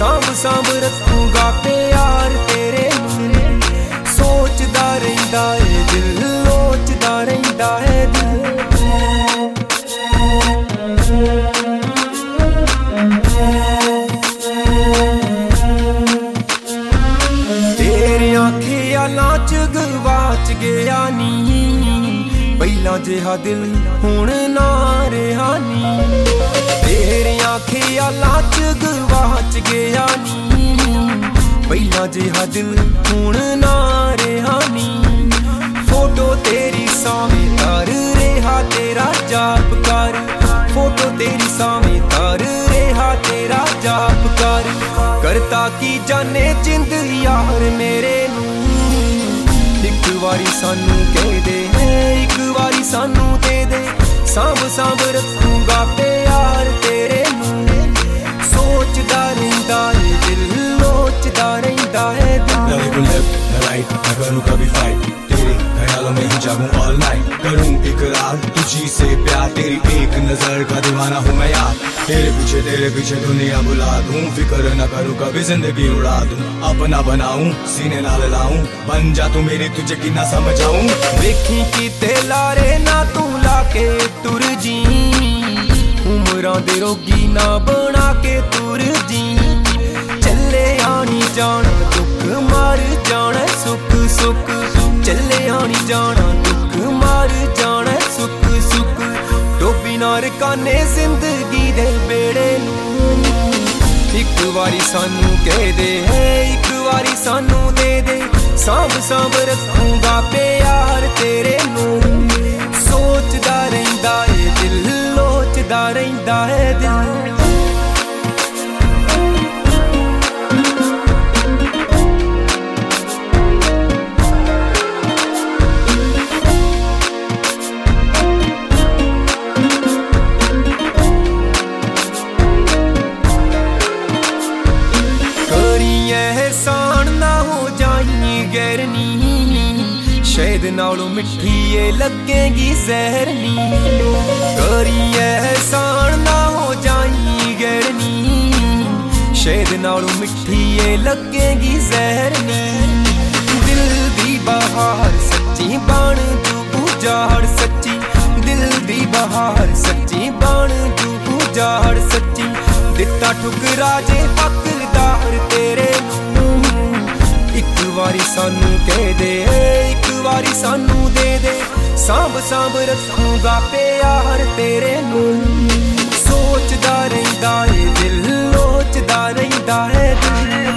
सांभ सांभ रखूंगा प्यार तेरे नूं। सोचदा रहिंदा है दिल, लोचदा रहिंदा है दिल। तेरियां ख्यालां च गवाच गया नी, पहला जिहा दिल हुण ना रहा नी। तेरियां ख्यालां च गवाच गया नी, पहला जिहा दिल हुण ना रहा नी। फोटो तेरी सावें तर रहा तेरा जाप कर, फोटो तेरी सावें तर रहा तेरा जाप कर। करता की जाने जिंद यार मेरे नूं, एक वारी सानू कह दे, एक वारी सानू दे दे। सांभ सांभ रखूंगा प्यार तेरे नूं। सोचदा रहिंदा है दिल, लोचदा रहिंदा है दिल। ना देखूं लेफ्ट ना राइट, ना करूं कभी फाइट, तेरे ख्यालों में ही जागूं ऑल नाइट। करूं इकरार तुझी से प्यार, तेरी एक नजर का दीवाना हूँ मैं यार। तेरे पीछे दुनिया बुला दूं, फिक्र न करूं कभी जिंदगी उड़ा दूं। अपना बनाऊं सीने नाल लाऊं, बन जा तू मेरी तुझे कि ना समझाऊं। देखी किते लारे ना तू लाके तुर जी, उमरां दे रोगी ना बना के तुर जी। चले आनी जाना दुख मार जाना सुख सुख, चले आनी जाना दुख मार जाना सुख सुख। डोबी ना रकाने जिंदगी दे बेड़े नूं, एक वारी सानू कह दे, एक वारी सानू दे दे। सांभ सांभ रखूंगा प्यार तेरे नूं। सोचदा रहिंदा है दिल, लोचदा रहिंदा है दिल। शायद नालों मिठी ये लगेगी जहरनी, करी एहसान ना हो जाई गैरनी। शायद नालों मिठी ये लगेगी जहरनी। दिल दी बहार सच्ची बन जू जाड़ सच्ची, दिल दी बहार सच्ची बन जू जाड़ सच्ची। दिता ठुकरा जे हकदार तेरे नूं, एक वारी सानू कह दे, एक वारी सानू दे दे। सांभ सांभ रखूंगा प्यार तेरे नूं। सोचदा रहिंदा है दिल, लोचदा रहिंदा है दिल।